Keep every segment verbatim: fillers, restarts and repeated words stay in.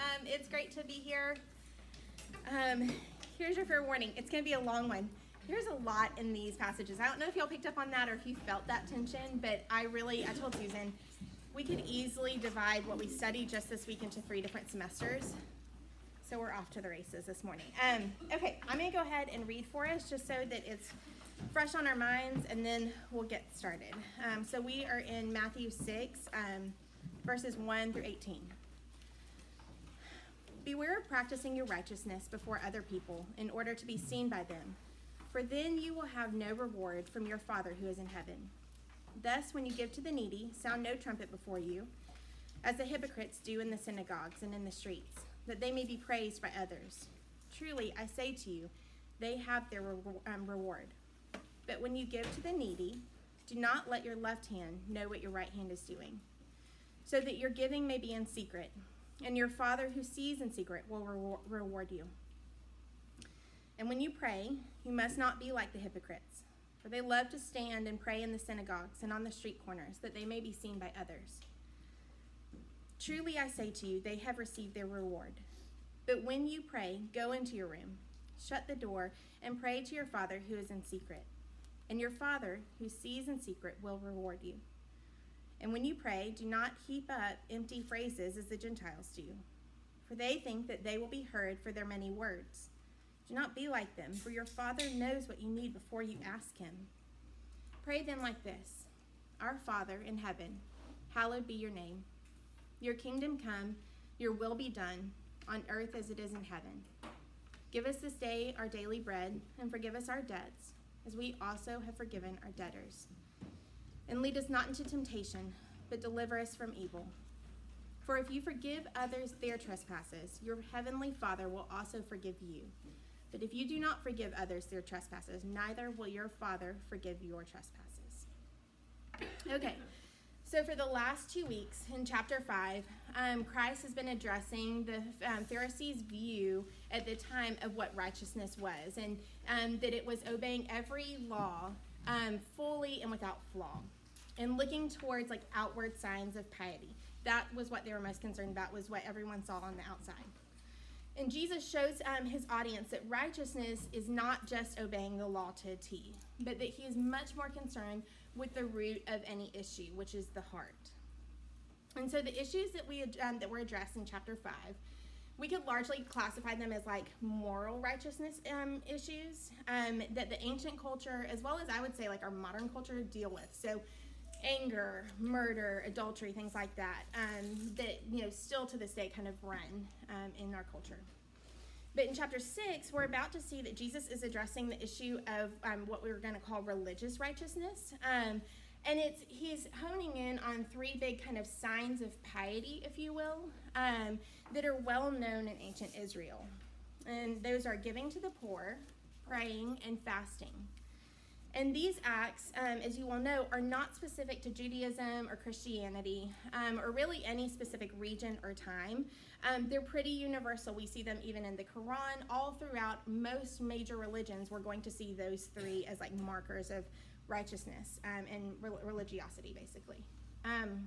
Um, it's great to be here. Um, here's your fair warning. It's going to be a long one. There's a lot in these passages. I don't know if y'all picked up on that or if you felt that tension, but I really, I told Susan, we could easily divide what we studied just this week into three different semesters. So we're off to the races this morning. Um, okay, I'm going to go ahead and read for us just so that it's fresh on our minds, and then we'll get started. Um, so we are in Matthew six, um, verses one through eighteen. Beware of practicing your righteousness before other people in order to be seen by them, for then you will have no reward from your Father who is in heaven. Thus, when you give to the needy, sound no trumpet before you, as the hypocrites do in the synagogues and in the streets, that they may be praised by others. Truly, I say to you, they have their re- um, reward. But when you give to the needy, do not let your left hand know what your right hand is doing, so that your giving may be in secret, and your Father who sees in secret will re- reward you. And when you pray, you must not be like the hypocrites, for they love to stand and pray in the synagogues and on the street corners, that they may be seen by others. Truly I say to you, they have received their reward. But when you pray, go into your room, shut the door, and pray to your Father who is in secret. And your Father who sees in secret will reward you. And when you pray, do not heap up empty phrases as the Gentiles do, for they think that they will be heard for their many words. Do not be like them, for your Father knows what you need before you ask him. Pray then like this: Our Father in heaven, hallowed be your name. Your kingdom come, your will be done, on earth as it is in heaven. Give us this day our daily bread, and forgive us our debts, as we also have forgiven our debtors. And lead us not into temptation, but deliver us from evil. For if you forgive others their trespasses, your heavenly Father will also forgive you. But if you do not forgive others their trespasses, neither will your Father forgive your trespasses. Okay, so for the last two weeks in chapter five, um, Christ has been addressing the um, Pharisees' view at the time of what righteousness was, and um, that it was obeying every law um, fully and without flaw, and looking towards like outward signs of piety. That was what they were most concerned about, was what everyone saw on the outside. And Jesus shows um, his audience that righteousness is not just obeying the law to a T, but that he is much more concerned with the root of any issue, which is the heart. And so the issues that we um, that were addressed in chapter five, we could largely classify them as like moral righteousness um, issues um, that the ancient culture, as well as I would say like our modern culture, deal with. So anger, murder, adultery, things like that, um, that, you know, still to this day kind of run um, in our culture. But in chapter six, we're about to see that Jesus is addressing the issue of um, what we were going to call religious righteousness. Um, and it's he's honing in on three big kind of signs of piety, if you will, um, that are well known in ancient Israel. And those are giving to the poor, praying, and fasting. And these acts, um, as you will know, are not specific to Judaism or Christianity, um, or really any specific region or time. Um, they're pretty universal. We see them even in the Quran. All throughout most major religions, we're going to see those three as like markers of righteousness um, and re- religiosity, basically. Um,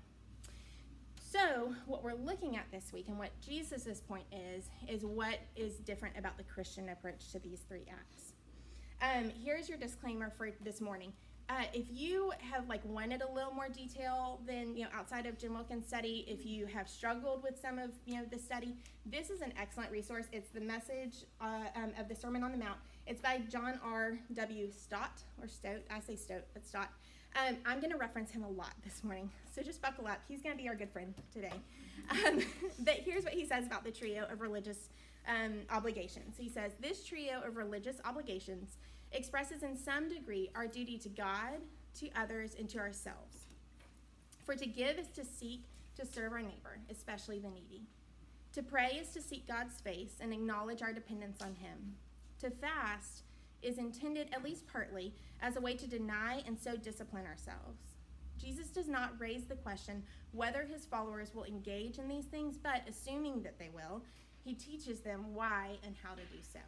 so what we're looking at this week, and what Jesus' point is, is what is different about the Christian approach to these three acts. Um, here's your disclaimer for this morning. Uh, if you have like wanted a little more detail than, you know, outside of Jim Wilkins' study, if you have struggled with some of, you know, the study, this is an excellent resource. It's the message uh, um, of the Sermon on the Mount. It's by John R W Stott, or Stott. I say Stott, but Stott. Um, I'm going to reference him a lot this morning, so just buckle up. He's going to be our good friend today. Um, but here's what he says about the trio of religious um, obligations. He says, this trio of religious obligations expresses in some degree our duty to God, to others, and to ourselves. For to give is to seek to serve our neighbor, especially the needy. To pray is to seek God's face and acknowledge our dependence on him. To fast is intended, at least partly, as a way to deny and so discipline ourselves. Jesus does not raise the question whether his followers will engage in these things, but assuming that they will, he teaches them why and how to do so.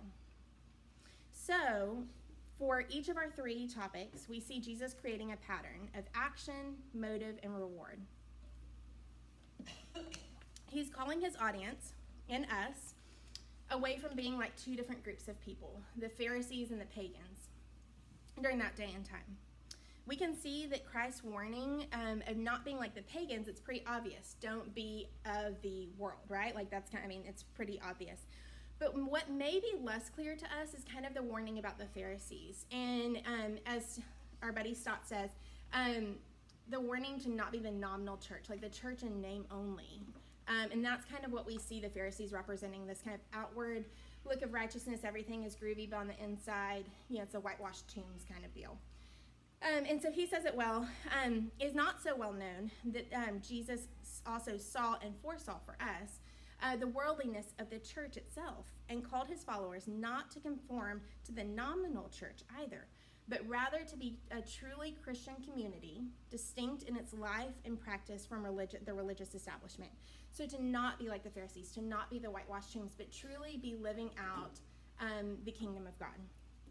So, for each of our three topics, we see Jesus creating a pattern of action, motive, and reward. He's calling his audience, and us away from being like two different groups of people, the Pharisees and the pagans, during that day and time. We can see that Christ's warning um, of not being like the pagans, it's pretty obvious. Don't be of the world, right? Like that's kind of, I mean, it's pretty obvious. But what may be less clear to us is kind of the warning about the Pharisees. And um, as our buddy Stott says, um, the warning to not be the nominal church, like the church in name only. Um, and that's kind of what we see the Pharisees representing, this kind of outward look of righteousness. Everything is groovy, but on the inside, you know, it's a whitewashed tombs kind of deal. Um, and so he says it well. Um, it's not so well known that um, Jesus also saw and foresaw for us uh, the worldliness of the church itself, and called his followers not to conform to the nominal church either, but rather to be a truly Christian community, distinct in its life and practice from religion, the religious establishment. So to not be like the Pharisees, to not be the whitewashed tombs, but truly be living out um, the kingdom of God.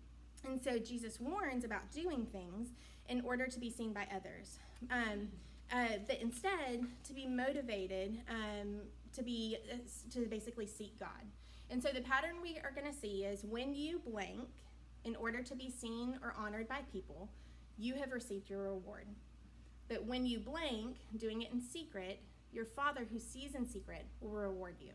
And so Jesus warns about doing things in order to be seen by others, um, uh, but instead to be motivated um, to be uh, to basically seek God. And so the pattern we are going to see is when you blank in order to be seen or honored by people, you have received your reward. But when you blank, doing it in secret, your Father who sees in secret will reward you.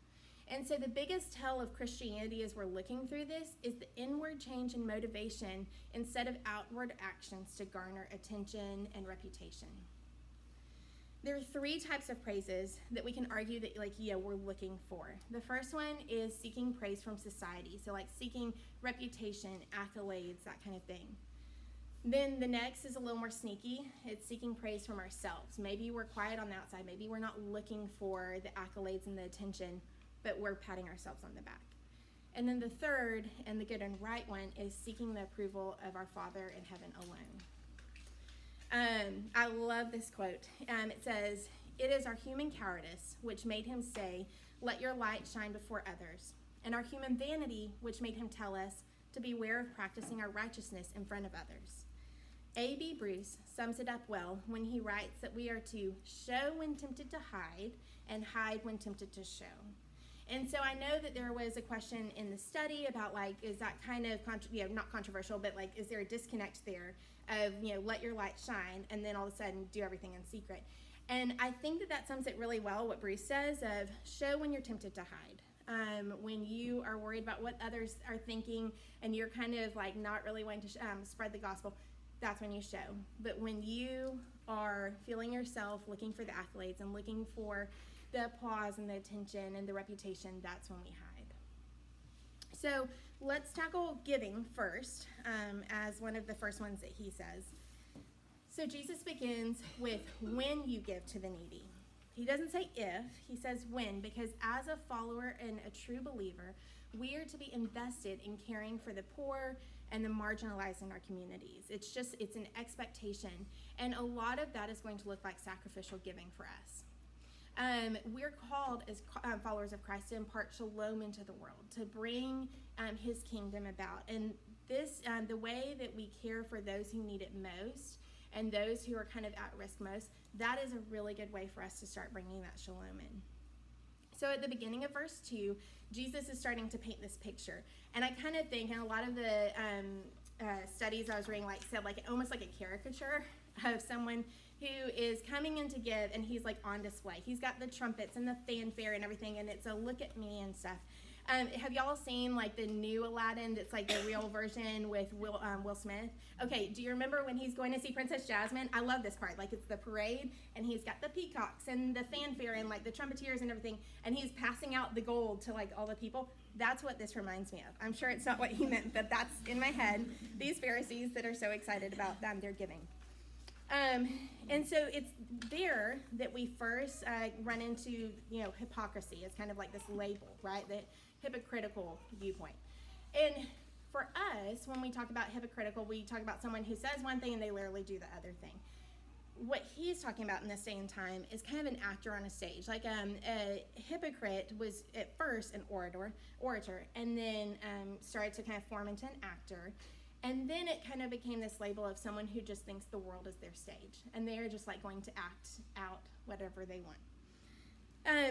And so the biggest tell of Christianity as we're looking through this is the inward change in motivation instead of outward actions to garner attention and reputation. There are three types of praises that we can argue that, like, yeah, we're looking for. The first one is seeking praise from society. So, like, seeking reputation, accolades, that kind of thing. Then the next is a little more sneaky. It's seeking praise from ourselves. Maybe we're quiet on the outside. Maybe we're not looking for the accolades and the attention, but we're patting ourselves on the back. And then the third, and the good and right one, is seeking the approval of our Father in heaven alone. Um, I love this quote. Um, it says, "It is our human cowardice which made him say, 'Let your light shine before others,' and our human vanity which made him tell us to beware of practicing our righteousness in front of others." A B Bruce sums it up well when he writes that we are to show when tempted to hide and hide when tempted to show. And so I know that there was a question in the study about, like, is that kind of, contro- you know, not controversial, but, like, is there a disconnect there of, you know, let your light shine and then all of a sudden do everything in secret? And I think that that sums it really well, what Bruce says, of show when you're tempted to hide. Um, when you are worried about what others are thinking and you're kind of, like, not really wanting to sh- um, spread the gospel, that's when you show. But when you are feeling yourself looking for the accolades and looking for the applause and the attention and the reputation, that's when we hide. So let's tackle giving first, um, as one of the first ones that he says. So Jesus begins with when you give to the needy. He doesn't say if, he says when, because as a follower and a true believer, we are to be invested in caring for the poor and the marginalized in our communities. It's just, it's an expectation. And a lot of that is going to look like sacrificial giving for us. Um, we're called as um, followers of Christ to impart shalom into the world, to bring um, his kingdom about. And this, um, the way that we care for those who need it most and those who are kind of at risk most, that is a really good way for us to start bringing that shalom in. So at the beginning of verse two, Jesus is starting to paint this picture. And I kind of think, and a lot of the um, uh, studies I was reading like said like almost like a caricature of someone who is coming in to give, and he's like on display. He's got the trumpets and the fanfare and everything, and it's a look at me and stuff. Um, have y'all seen like the new Aladdin that's like the real version with Will um, Will Smith? Okay, do you remember when he's going to see Princess Jasmine? I love this part. Like it's the parade, and he's got the peacocks and the fanfare and like the trumpeteers and everything, and he's passing out the gold to like all the people. That's what this reminds me of. I'm sure it's not what he meant, but that's in my head. These Pharisees that are so excited about them, they're giving. Um, and so it's there that we first uh, run into, you know, hypocrisy. It's kind of like this label, right? The hypocritical viewpoint. And for us, when we talk about hypocritical, we talk about someone who says one thing and they literally do the other thing. What he's talking about in this day and time is kind of an actor on a stage. Like um, a hypocrite was at first an orator, orator, and then um, started to kind of form into an actor. And then it kind of became this label of someone who just thinks the world is their stage. And they're just like going to act out whatever they want. Um,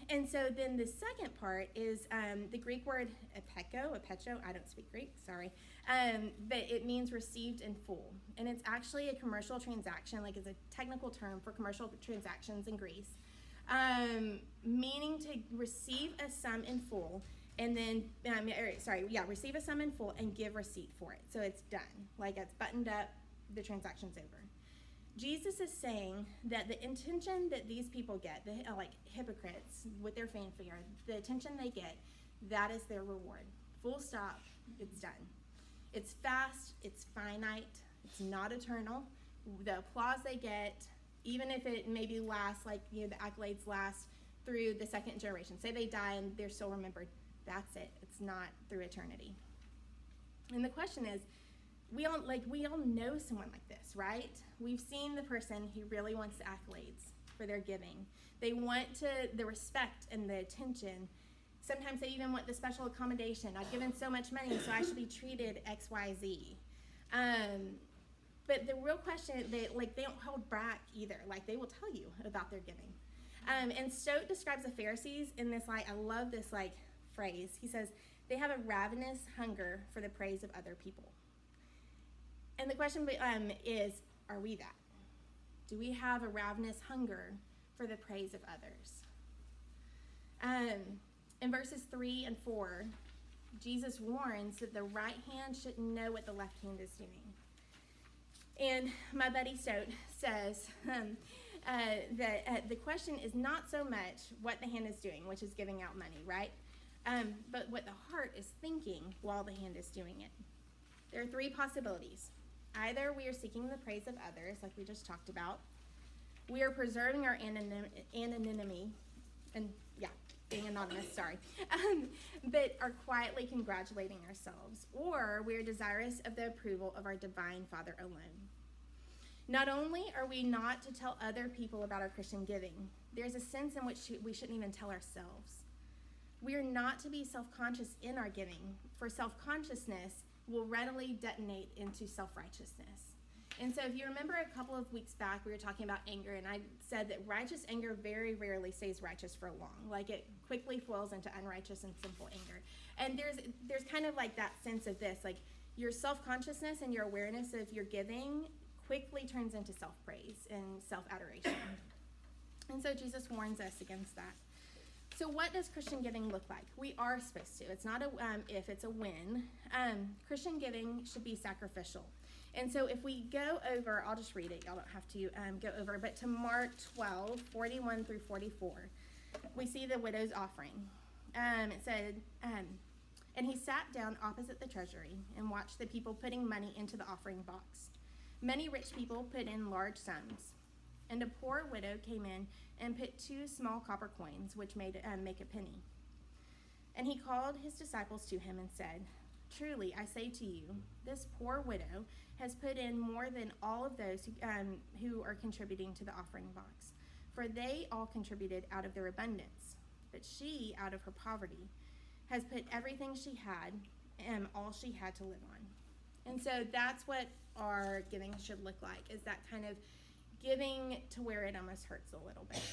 and so then the second part is um, the Greek word epeko, epecho, I don't speak Greek, sorry, um, but it means received in full. And it's actually a commercial transaction, like it's a technical term for commercial transactions in Greece, um, meaning to receive a sum in full and then, um, or, sorry, yeah, receive a sum in full and give receipt for it. So it's done, like it's buttoned up, the transaction's over. Jesus is saying that the attention that these people get, the uh, like hypocrites with their fanfare, the attention they get, that is their reward. Full stop, it's done. It's fast, it's finite, it's not eternal. The applause they get, even if it maybe lasts, like, you know, the accolades last through the second generation. Say they die and they're still remembered. That's it. It's not through eternity. And the question is, we all like we all know someone like this, right? We've seen the person who really wants the accolades for their giving. They want to the respect and the attention. Sometimes they even want the special accommodation. I've given so much money, so I should be treated X, Y, Z. Um, but the real question, they like they don't hold back either. Like they will tell you about their giving. Um, and Stoke describes the Pharisees in this like I love this like phrase. He says they have a ravenous hunger for the praise of other people. And the question um, is, are we that? Do we have a ravenous hunger for the praise of others? Um, in verses three and four, Jesus warns that the right hand shouldn't know what the left hand is doing. And my buddy Stote says um, uh, that uh, the question is not so much what the hand is doing, which is giving out money, right? Um, but what the heart is thinking while the hand is doing it. There are three possibilities. Either we are seeking the praise of others, like we just talked about. We are preserving our anonym- anonymity, and yeah, being anonymous, sorry, um, but are quietly congratulating ourselves. Or we are desirous of the approval of our divine Father alone. Not only are we not to tell other people about our Christian giving, there's a sense in which we shouldn't even tell ourselves. We are not to be self-conscious in our giving, for self-consciousness will readily detonate into self-righteousness. And so if you remember a couple of weeks back, we were talking about anger, and I said that righteous anger very rarely stays righteous for long. Like it quickly flows into unrighteous and sinful anger. And there's there's kind of like that sense of this, like your self-consciousness and your awareness of your giving quickly turns into self-praise and self-adoration. And so Jesus warns us against that. So what does Christian giving look like? We are supposed to. It's not a um, if, it's a when. Um, Christian giving should be sacrificial. And so if we go over, I'll just read it. Y'all don't have to um, go over. But to Mark twelve, forty-one through forty-four, we see the widow's offering. Um, it said, um, and he sat down opposite the treasury and watched the people putting money into the offering box. Many rich people put in large sums. And a poor widow came in and put two small copper coins, which made um, make a penny. And he called his disciples to him and said, "Truly, I say to you, this poor widow has put in more than all of those who, um, who are contributing to the offering box. For they all contributed out of their abundance. But she, out of her poverty, has put everything she had and all she had to live on." And so that's what our giving should look like, is that kind of giving to where it almost hurts a little bit.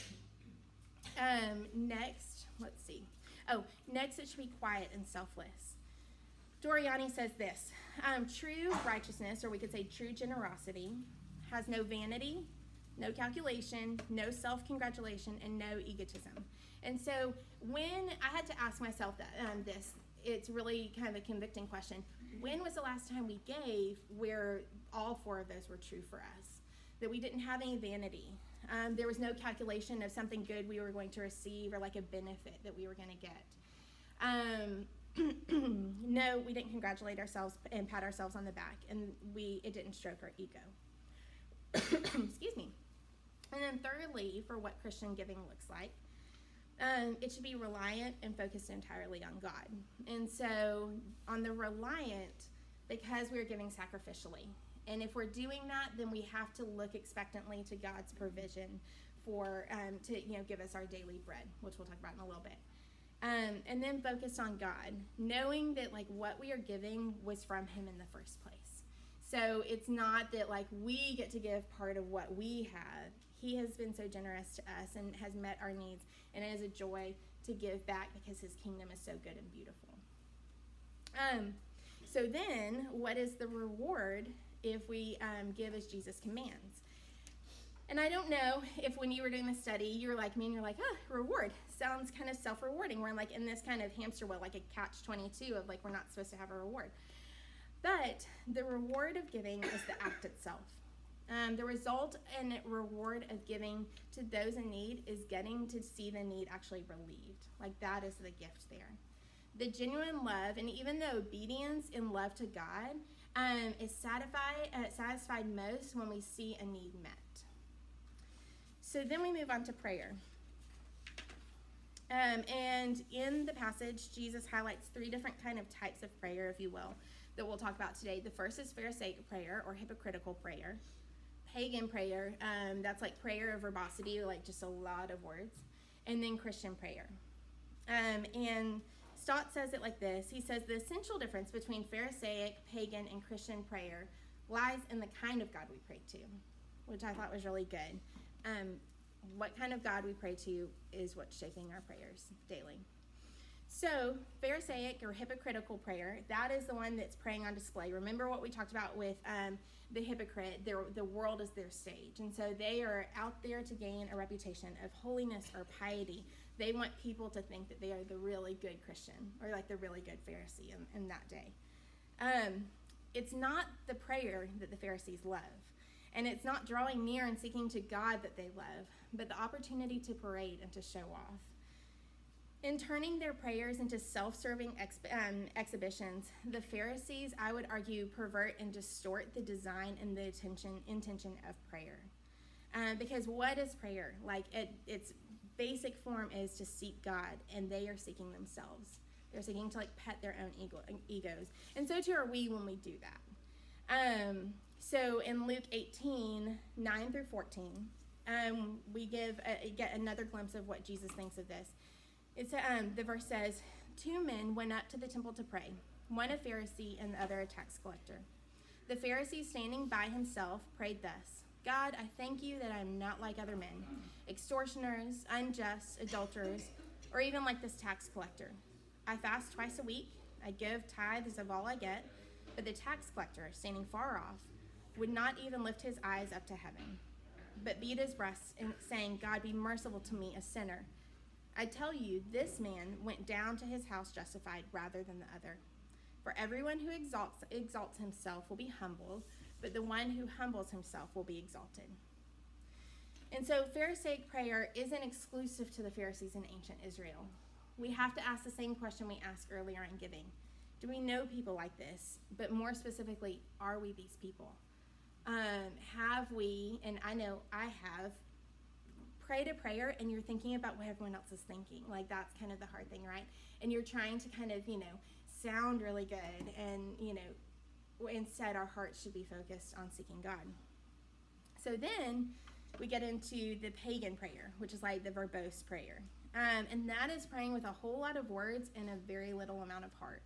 Um, next, let's see. Oh, next it should be quiet and selfless. Doriani says this, um, true righteousness, or we could say true generosity, has no vanity, no calculation, no self-congratulation, and no egotism. And so when I had to ask myself that, um, this, it's really kind of a convicting question. When was the last time we gave where all four of those were true for us? That we didn't have any vanity. Um, there was no calculation of something good we were going to receive or like a benefit that we were going to get. Um, no, we didn't congratulate ourselves and pat ourselves on the back, and we it didn't stroke our ego. Excuse me. And then thirdly, for what Christian giving looks like, um, it should be reliant and focused entirely on God. And so on the reliant, because we're giving sacrificially. And if we're doing that, then we have to look expectantly to God's provision for um, to you know give us our daily bread, which we'll talk about in a little bit. Um, and then focused on God, knowing that like what we are giving was from Him in the first place. So it's not that like we get to give part of what we have. he has been so generous to us and has met our needs, and it is a joy to give back because his kingdom is so good and beautiful. Um, so then, what is the reward if we um, give as Jesus commands? And I don't know if when you were doing the study, you were like me and you're like, ah, reward. Sounds kind of self-rewarding. We're like in this kind of hamster wheel, like a catch twenty-two of like we're not supposed to have a reward. But the reward of giving is the act itself. Um, the result and reward of giving to those in need is getting to see the need actually relieved. Like that is the gift there. The genuine love and even the obedience in love to God um, is satisfied, uh, satisfied most when we see a need met. So then we move on to prayer. Um, and in the passage, Jesus highlights three different kind of types of prayer, if you will, that we'll talk about today. The first is Pharisaic prayer or hypocritical prayer. Pagan prayer, um, that's like prayer of verbosity, like just a lot of words. And then Christian prayer. Um, and Stott says it like this. He says the essential difference between Pharisaic, pagan, and Christian prayer lies in the kind of God we pray to, which I thought was really good. Um, what kind of God we pray to is what's shaping our prayers daily. So, Pharisaic or hypocritical prayer, that is the one that's praying on display. Remember what we talked about with um, the hypocrite, their, the world is their stage. And so they are out there to gain a reputation of holiness or piety. They want people to think that they are the really good Christian or like the really good Pharisee in, in that day. Um, it's not the prayer that the Pharisees love. And it's not drawing near and seeking to God that they love, but the opportunity to parade and to show off. In turning their prayers into self-serving exp- um, exhibitions, the Pharisees, I would argue, pervert and distort the design and the attention, intention of prayer. Um, because what is prayer? Like, it, its basic form is to seek God, and they are seeking themselves. They're seeking to, like, pet their own ego, egos. And so too are we when we do that. Um, so in Luke eighteen, nine through fourteen, um, we give a, get another glimpse of what Jesus thinks of this. It's um, the verse says, two men went up to the temple to pray, one a Pharisee and the other a tax collector. The Pharisee, standing by himself, prayed thus, God, I thank you that I am not like other men, extortioners, unjust, adulterers, or even like this tax collector. I fast twice a week, I give tithes of all I get, but the tax collector, standing far off, would not even lift his eyes up to heaven, but beat his breast, and saying, God, be merciful to me, a sinner. I tell you, this man went down to his house justified rather than the other. For everyone who exalts, exalts himself will be humbled, but the one who humbles himself will be exalted. And so Pharisaic prayer isn't exclusive to the Pharisees in ancient Israel. We have to ask the same question we asked earlier in giving. Do we know people like this? But more specifically, are we these people? Um, have we, and I know I have, prayed a prayer and you're thinking about what everyone else is thinking. Like, that's kind of the hard thing, right? And you're trying to kind of, you know, sound really good, and, you know, instead our hearts should be focused on seeking God. So then we get into the pagan prayer, which is like the verbose prayer. Um, and that is praying with a whole lot of words and a very little amount of heart.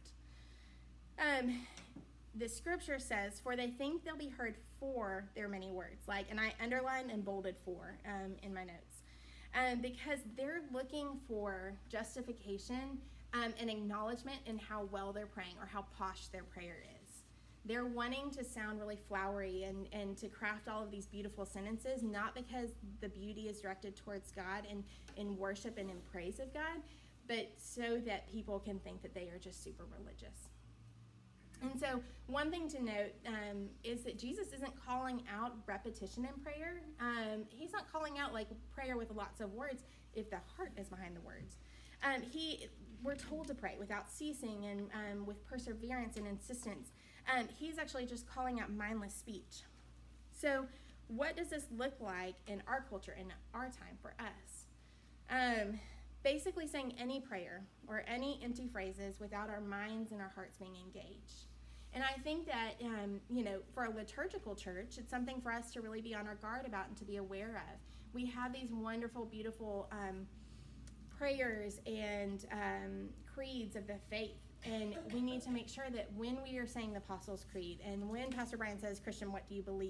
Um, the scripture says, for they think they'll be heard for their many words. Like, and I underlined and bolded for um, in my notes. Um, because they're looking for justification um, and acknowledgement in how well they're praying or how posh their prayer is. They're wanting to sound really flowery and, and to craft all of these beautiful sentences, not because the beauty is directed towards God and in worship and in praise of God, but so that people can think that they are just super religious. And so one thing to note um, is that Jesus isn't calling out repetition in prayer. Um, he's not calling out like prayer with lots of words if the heart is behind the words. Um, he, we're told to pray without ceasing and um, with perseverance and insistence. Um, he's actually just calling out mindless speech. So what does this look like in our culture, in our time for us? Um, basically saying any prayer or any empty phrases without our minds and our hearts being engaged. And I think that, um, you know, for a liturgical church, it's something for us to really be on our guard about and to be aware of. We have these wonderful, beautiful um, prayers and um, creeds of the faith. And we need to make sure that when we are saying the Apostles' Creed and when Pastor Brian says, Christian, what do you believe?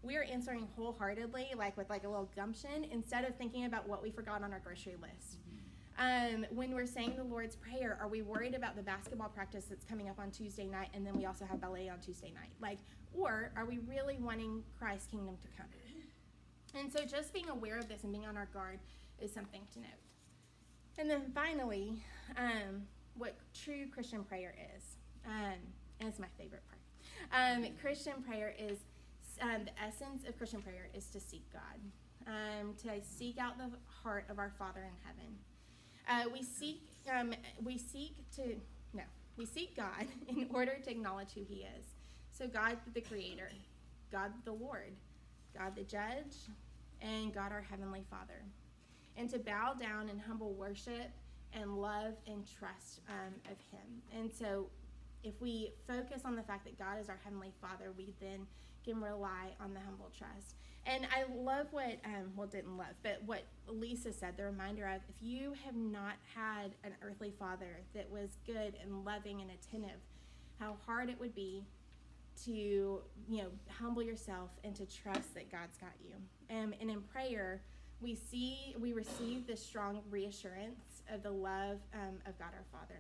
we are answering wholeheartedly, like with like a little gumption, instead of thinking about what we forgot on our grocery list. Um, when we're saying the Lord's Prayer, are we worried about the basketball practice that's coming up on Tuesday night, and then we also have ballet on Tuesday night? Like, or are we really wanting Christ's kingdom to come? And so just being aware of this and being on our guard is something to note. And then finally, um, what true Christian prayer is. Um, and it's my favorite part. Um, Christian prayer is, um, the essence of Christian prayer is to seek God, um, to seek out the heart of our Father in heaven. Uh, we seek, um, we seek to, no, we seek God in order to acknowledge who he is. So God the Creator, God the Lord, God the Judge, and God our Heavenly Father. And to bow down in humble worship and love and trust um, of him. And so if we focus on the fact that God is our Heavenly Father, we then can rely on the humble trust. And I love what, um, well, didn't love, but what Lisa said, the reminder of, if you have not had an earthly father that was good and loving and attentive, how hard it would be to, you know, humble yourself and to trust that God's got you. Um, and in prayer, we see, we receive this strong reassurance of the love um, of God our Father.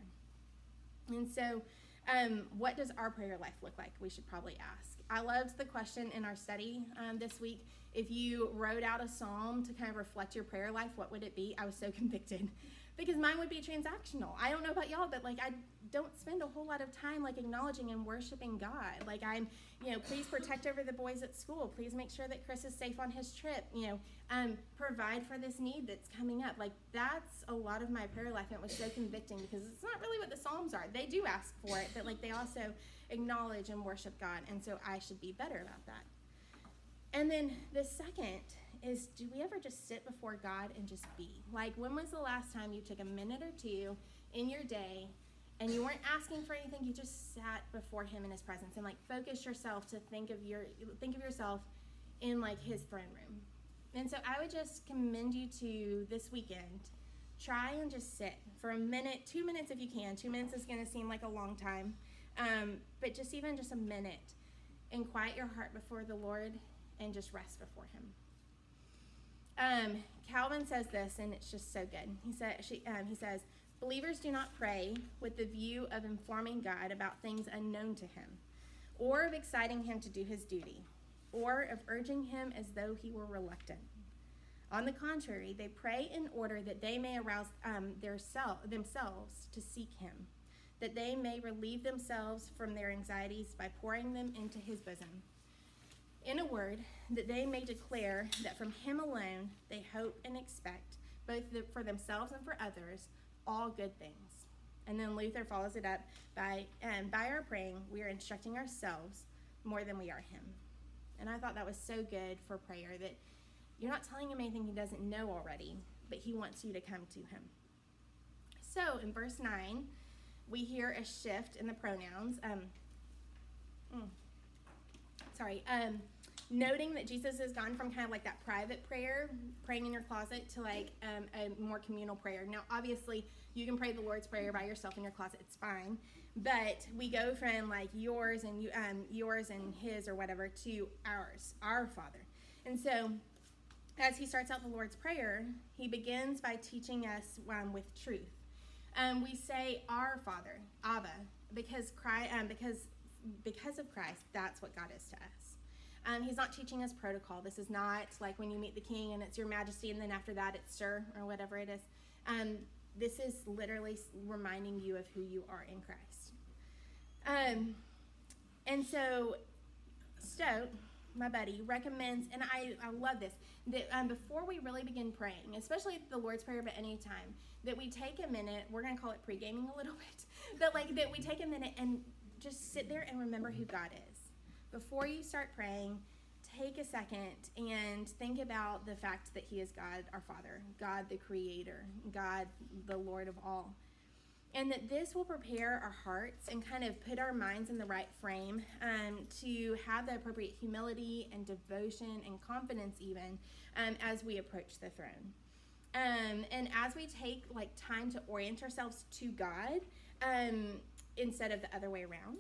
And so, um, what does our prayer life look like? We should probably ask. I loved the question in our study um, this week. If you wrote out a psalm to kind of reflect your prayer life, what would it be? I was so convicted because mine would be transactional. I don't know about y'all, but like I don't spend a whole lot of time like acknowledging and worshiping God. Like I'm, you know, please protect over the boys at school. Please make sure that Chris is safe on his trip. You know, um, provide for this need that's coming up. Like that's a lot of my prayer life, and it was so convicting because it's not really what the Psalms are. They do ask for it, but like they also acknowledge and worship God, and so I should be better about that. And then the second is, do we ever just sit before God and just be? Like, when was the last time you took a minute or two in your day and you weren't asking for anything, you just sat before him in his presence and like focus yourself to think of your think of yourself in like his throne room. And so I would just commend you to this weekend, try and just sit for a minute, two minutes if you can. Two minutes is going to seem like a long time, um, but just even just a minute, and quiet your heart before the Lord and just rest before him. Um, Calvin says this, and it's just so good. He said, she, um, he says, believers do not pray with the view of informing God about things unknown to him, or of exciting him to do his duty, or of urging him as though he were reluctant. On the contrary, they pray in order that they may arouse um, their self, themselves to seek him, that they may relieve themselves from their anxieties by pouring them into his bosom. In a word, that they may declare that from him alone they hope and expect, both for themselves and for others, all good things. And then Luther follows it up by, and by our praying, we are instructing ourselves more than we are him. And I thought that was so good for prayer, that you're not telling him anything he doesn't know already, but he wants you to come to him. So in verse nine, we hear a shift in the pronouns. Um, mm, sorry. Um, noting that Jesus has gone from kind of like that private prayer, praying in your closet, to like um, a more communal prayer. Now, obviously, you can pray the Lord's Prayer by yourself in your closet. It's fine. But we go from like yours and you, um, yours and his or whatever to ours, our Father. And so as he starts out the Lord's Prayer, he begins by teaching us um, with truth. Um, we say our Father, Abba, because Christ, um, because because of Christ, that's what God is to us. Um, he's not teaching us protocol. This is not like when you meet the king and it's your majesty, and then after that it's sir or whatever it is. Um, this is literally reminding you of who you are in Christ. Um, and so Stote, my buddy, recommends, and I, I love this, that um, before we really begin praying, especially the Lord's Prayer, but any time, that we take a minute, we're going to call it pre-gaming a little bit, but like that we take a minute and just sit there and remember who God is. Before you start praying, take a second and think about the fact that he is God, our Father, God the Creator, God the Lord of all. And that this will prepare our hearts and kind of put our minds in the right frame um, to have the appropriate humility and devotion and confidence even um, as we approach the throne. Um, and as we take like time to orient ourselves to God um, instead of the other way around,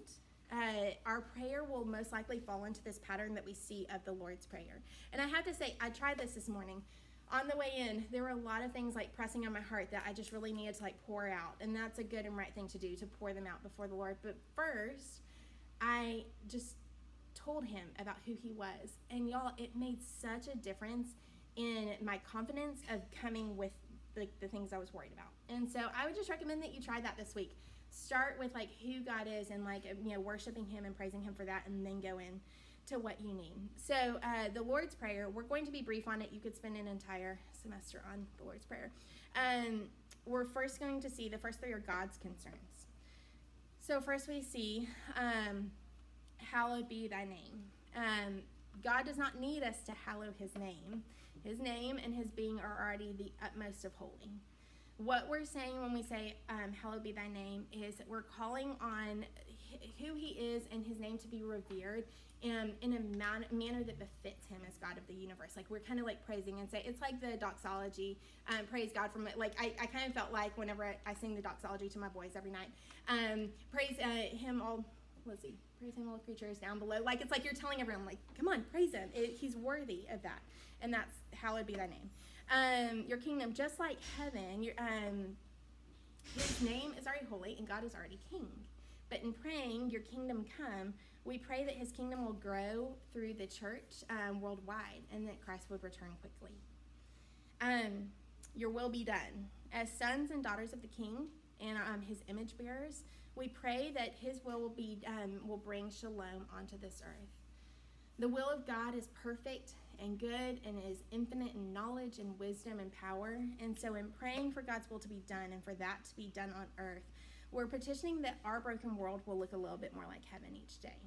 uh, our prayer will most likely fall into this pattern that we see of the Lord's Prayer. And I have to say, I tried this this morning. On the way in, there were a lot of things like pressing on my heart that I just really needed to like pour out. And that's a good and right thing to do, to pour them out before the Lord. But first, I just told him about who he was. And y'all, it made such a difference in my confidence of coming with like the things I was worried about. And so I would just recommend that you try that this week. Start with like who God is and like, you know, worshiping him and praising him for that, and then go in to what you need. So uh, the Lord's Prayer, we're going to be brief on it. You could spend an entire semester on the Lord's Prayer. Um, we're first going to see the first three are God's concerns. So first we see, um, hallowed be thy name. Um, God does not need us to hallow his name. His name and his being are already the utmost of holy. What we're saying when we say, um, hallowed be thy name, is that we're calling on who he is and his name to be revered in, in a man, manner that befits him as God of the universe. Like, we're kind of like praising and say, it's like the doxology, um, praise God from it. Like, I, I kind of felt like whenever I, I sing the doxology to my boys every night, um, praise uh, him all, let's see, praise him all creatures down below. Like, it's like you're telling everyone, like, come on, praise him. It, he's worthy of that. And that's hallowed be thy name. Um, your kingdom, just like heaven, your, um, his name is already holy and God is already king. But in praying, your kingdom come, we pray that his kingdom will grow through the church um, worldwide, and that Christ would return quickly. Um, your will be done. As sons and daughters of the King and um, his image bearers, we pray that his will will be um, will bring shalom onto this earth. The will of God is perfect and good and is infinite in knowledge and wisdom and power. And so in praying for God's will to be done and for that to be done on earth, we're petitioning that our broken world will look a little bit more like heaven each day.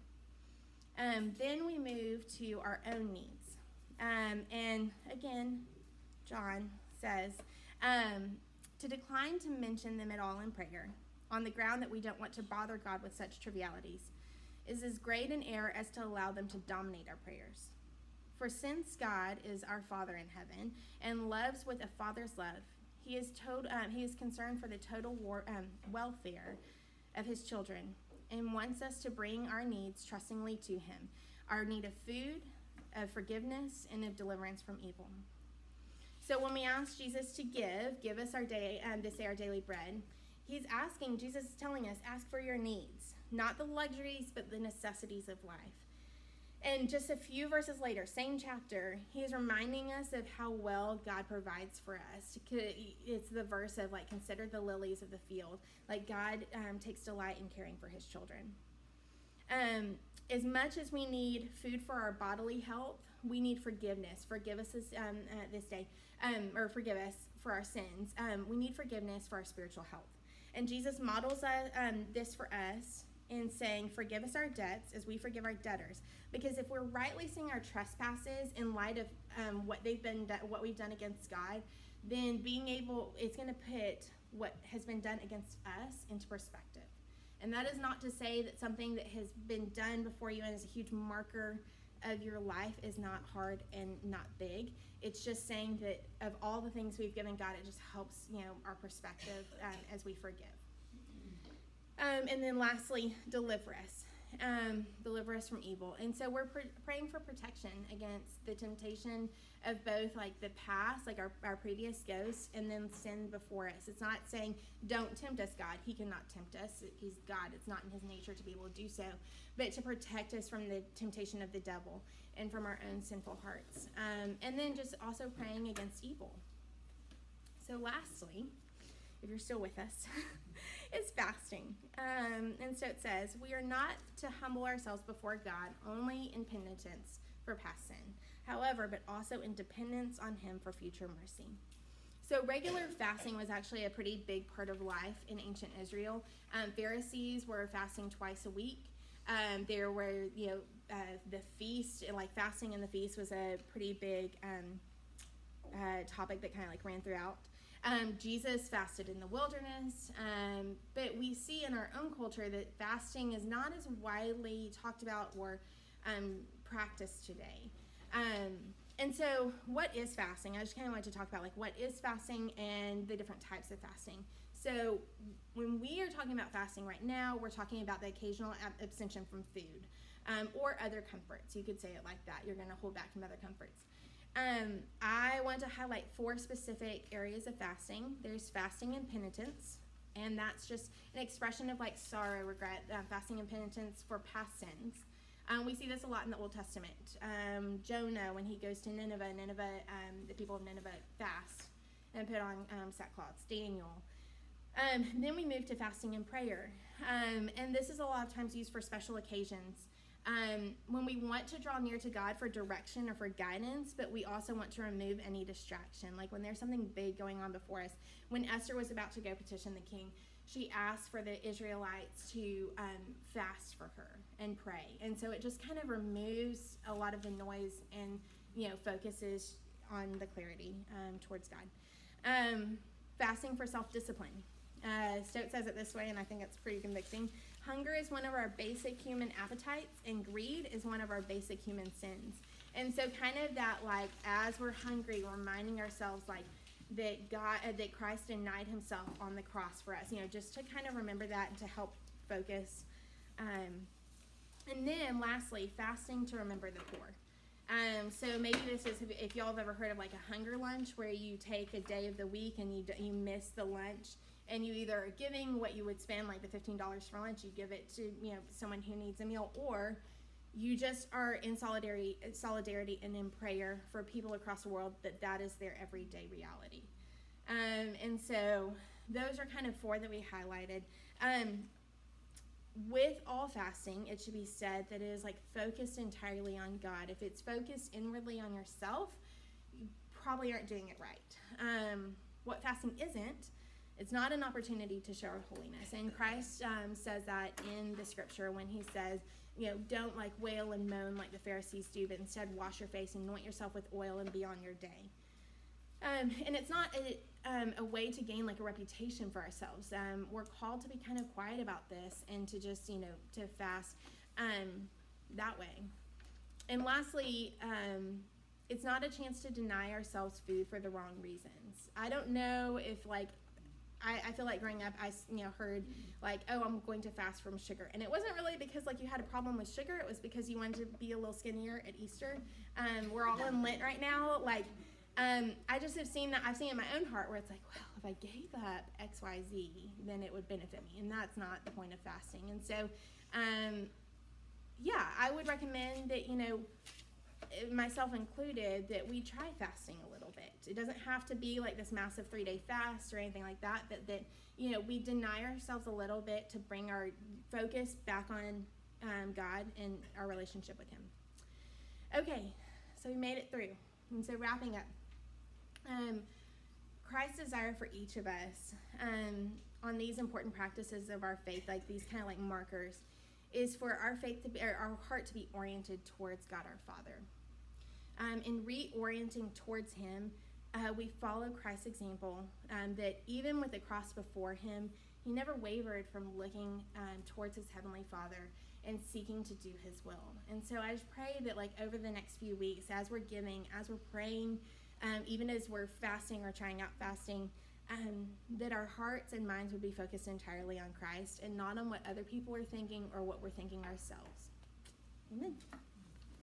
Um, then we move to our own needs. Um, and again, John says, um, to decline to mention them at all in prayer, on the ground that we don't want to bother God with such trivialities, is as great an error as to allow them to dominate our prayers. For since God is our Father in heaven and loves with a father's love, he is told, um, he is concerned for the total war, um, welfare of his children and wants us to bring our needs trustingly to him, our need of food, of forgiveness, and of deliverance from evil. So when we ask Jesus to give, give us our day, um, this day our daily bread, he's asking, Jesus is telling us, ask for your needs, not the luxuries, but the necessities of life. And just a few verses later, same chapter, he is reminding us of how well God provides for us. It's the verse of, like, consider the lilies of the field. Like, God um, takes delight in caring for his children. Um, as much as we need food for our bodily health, we need forgiveness. Forgive us this, um, uh, this day, um, or forgive us for our sins. Um, we need forgiveness for our spiritual health. And Jesus models uh, um, this for us in saying, forgive us our debts as we forgive our debtors. Because if we're rightly seeing our trespasses in light of um, what they've been, do- what we've done against God, then being able, it's going to put what has been done against us into perspective. And that is not to say that something that has been done before you and is a huge marker of your life is not hard and not big. It's just saying that of all the things we've given God, it just helps, you know, our perspective um, as we forgive. Um, and then lastly, deliver us. Um, deliver us from evil. And so we're pr- praying for protection against the temptation of both, like, the past, like our, our previous ghosts, and then sin before us. It's not saying, don't tempt us, God. He cannot tempt us. He's God. It's not in his nature to be able to do so. But to protect us from the temptation of the devil and from our own sinful hearts. Um, and then just also praying against evil. So lastly, if you're still with us, is fasting. Um, and so it says, we are not to humble ourselves before God only in penitence for past sin, however, but also in dependence on him for future mercy. So regular fasting was actually a pretty big part of life in ancient Israel. Um, Pharisees were fasting twice a week. Um, there were, you know, uh, the feast, like fasting in the feast was a pretty big um, uh, topic that kind of like ran throughout. Um, Jesus fasted in the wilderness, um, but we see in our own culture that fasting is not as widely talked about or um, practiced today. Um, and so what is fasting? I just kind of wanted to talk about, like, what is fasting and the different types of fasting. So when we are talking about fasting right now, we're talking about the occasional ab- abstention from food um, or other comforts. You could say it like that. You're going to hold back from other comforts. Um, I want to highlight four specific areas of fasting. There's fasting and penitence, and that's just an expression of like sorrow, regret, uh, fasting and penitence for past sins. Um, we see this a lot in the Old Testament. Um, Jonah, when he goes to Nineveh, Nineveh, um, the people of Nineveh fast and put on um, sackcloths. Daniel. Um, then we move to fasting and prayer. Um, and this is a lot of times used for special occasions. Um, when we want to draw near to God for direction or for guidance, but we also want to remove any distraction. Like when there's something big going on before us. When Esther was about to go petition the king, she asked for the Israelites to um, fast for her and pray. And so it just kind of removes a lot of the noise and, you know, focuses on the clarity um, towards God. Um, fasting for self-discipline. Uh, Stote says it this way, and I think it's pretty convicting. Hunger is one of our basic human appetites, and greed is one of our basic human sins. And so kind of that, like, as we're hungry, reminding ourselves, like, that God, uh, that Christ denied himself on the cross for us, you know, just to kind of remember that and to help focus. Um, and then, lastly, fasting to remember the poor. Um, so maybe this is, if, if y'all have ever heard of, like, a hunger lunch, where you take a day of the week and you you miss the lunch, and you either are giving what you would spend, like the fifteen dollars for lunch, you give it to, you know, someone who needs a meal, or you just are in solidarity, solidarity and in prayer for people across the world that that is their everyday reality. Um, and so those are kind of four that we highlighted. Um, with all fasting, it should be said that it is like focused entirely on God. If it's focused inwardly on yourself, you probably aren't doing it right. Um, what fasting isn't, it's not an opportunity to show our holiness. And Christ um, says that in the scripture when he says, you know, don't like wail and moan like the Pharisees do, but instead wash your face and anoint yourself with oil and be on your day. Um, and it's not a, um, a way to gain like a reputation for ourselves. Um, we're called to be kind of quiet about this and to just, you know, to fast um, that way. And lastly, um, it's not a chance to deny ourselves food for the wrong reasons. I don't know if like, I, I feel like growing up, I, you know, heard like, oh, I'm going to fast from sugar. And it wasn't really because like you had a problem with sugar. It was because you wanted to be a little skinnier at Easter. Um, we're all in Lent right now. Like, um, I just have seen that. I've seen in my own heart where it's like, well, if I gave up X, Y, Z, then it would benefit me. And that's not the point of fasting. And so, um, yeah, I would recommend that, you know, myself included, that we try fasting a little bit. It doesn't have to be like this massive three-day fast or anything like that, but that, you know, we deny ourselves a little bit to bring our focus back on um, God and our relationship with him. Okay, so we made it through. And so wrapping up, um, Christ's desire for each of us um, on these important practices of our faith, like these kind of like markers, is for our faith to be, or our heart to be oriented towards God our Father. Um, in reorienting towards him, uh, we follow Christ's example um, that even with the cross before him, he never wavered from looking um, towards his heavenly Father and seeking to do his will. And so I just pray that like over the next few weeks, as we're giving, as we're praying, um, even as we're fasting or trying out fasting, um, that our hearts and minds would be focused entirely on Christ and not on what other people are thinking or what we're thinking ourselves. Amen.